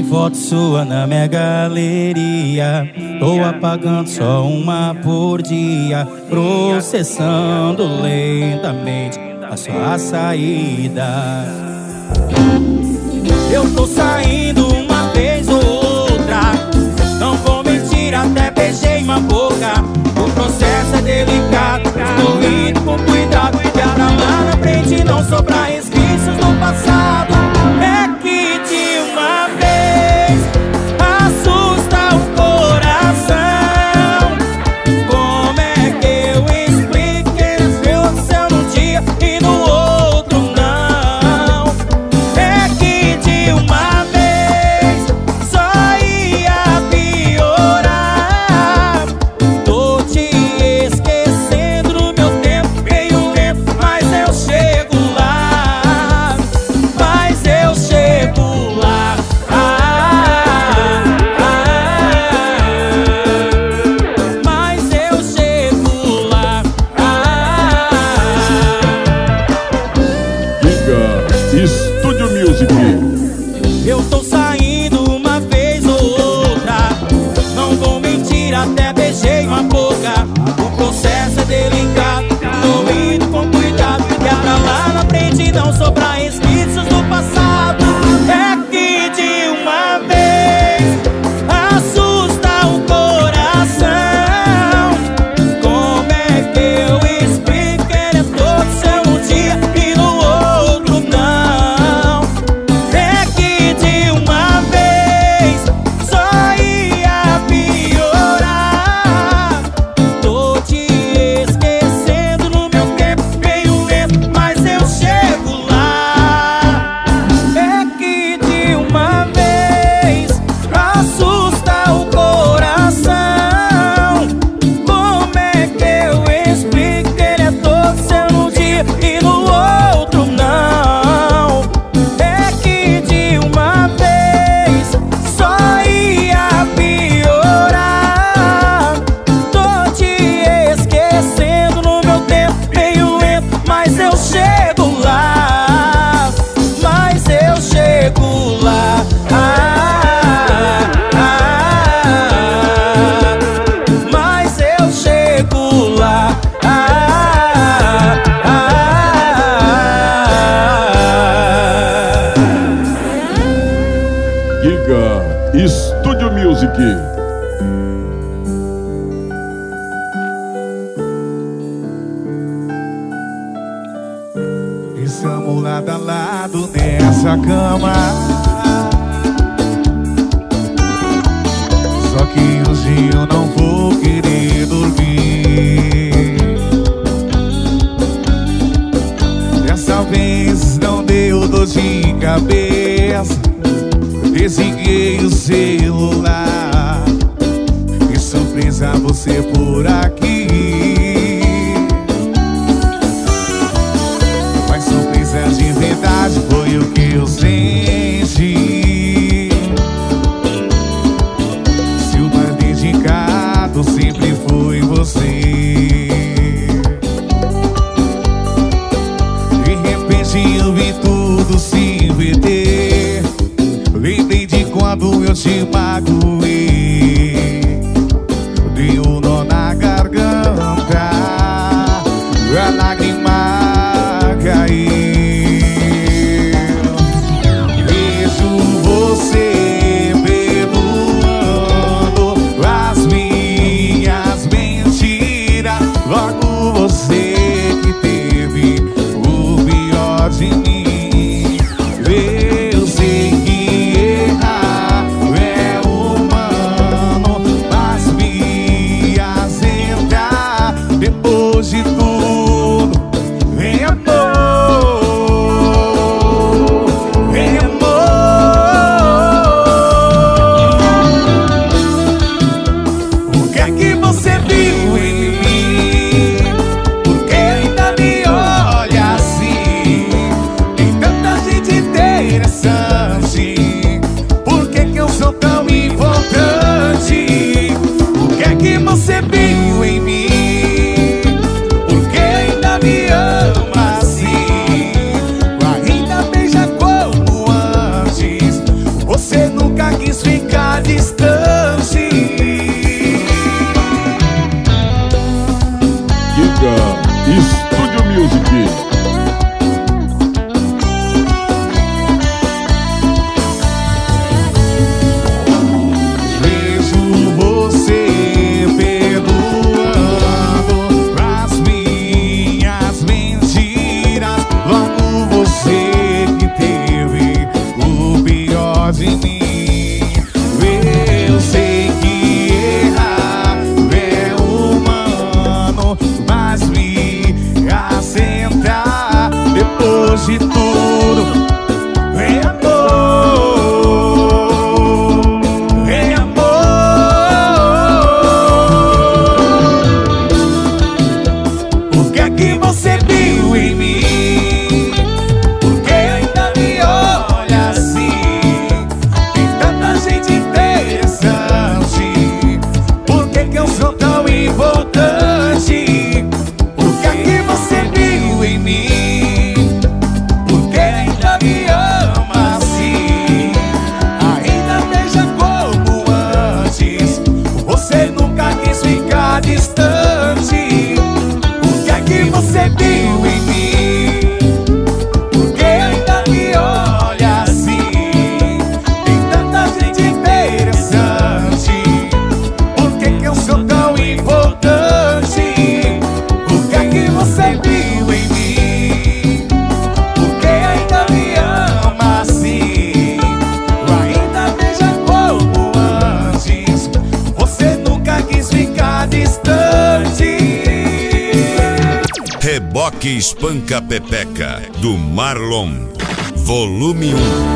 foto sua na minha galeria. Tô apagando só uma por dia, processando lentamente a sua saída. Eu tô saindo uma vez ou outra, não vou mentir, até beijei uma boca. O processo é delicado, estou indo com cuidado. E para lá na frente não sobrar resquícios do passado. É que de uma vez assusta o coração. Como é que eu explico que ele nasceu no céu num dia e no outro não? É que de uma vez só ia piorar. Tô te esquecendo no meu tempo, meio lento, mas eu chego lá. Mas eu chego lá. Mas eu chego lá. Giga Studio Music. Eu tô saindo uma vez ou outra, não vou mentir, até beijei uma boca. O processo é delicado, tô indo com cuidado. E pra lá na frente não sobrar resquícios do passado. É que de uma vez assusta o coração. Como é que eu explico que ele é todo seu num dia e no outro não? É que de uma vez só ia piorar. Tô te esquecendo no meu tempo, meio lento, mas eu chego lá. É que de uma vez assusta o coração. Como é que eu explico que ele é todo seu num dia e no outro não? É que de uma vez só ia piorar. Tô te esquecendo no meu tempo, meio lento, mas eu chego lá. Mas eu chego lá. Mas eu chego lá. Giga Studio Music. Estamos lado a lado nessa cama, só que hoje eu não vou querer dormir. Dessa vez não deu dor de cabeça. Desliguei o celular. Que surpresa você por aqui. Mas surpresa de verdade foi o que eu senti. Se o mais dedicado sempre foi você. De repente eu vi tudo se inverter. Lembrei de quando eu te magoei. Dei um nó na garganta, a lágrima caiu. Vejo você perdoando as minhas mentiras. Logo você que teve o pior de mim. Eu sei que errar é humano, mas me acertar depois de tudo. Vem amor, vem amor. O que é que você viu em mim? Por que música, Estúdio Music. De tudo, vem amor, vem amor. O que é que você viu em mim? Por que ainda me olha assim? Tem tanta gente interessante. Por que que eu sou tão importante? O que é que você viu em mim? Distante, o que é que você viu em mim? Porque ainda me olha assim? Tem tanta gente interessante. Por que que eu sou tão importante? O que é que você viu em mim? Porque ainda me ama assim? Ainda veja como antes. Você nunca quis ficar distante. Reboque Espanca Pepeca, do Marlon, volume 1.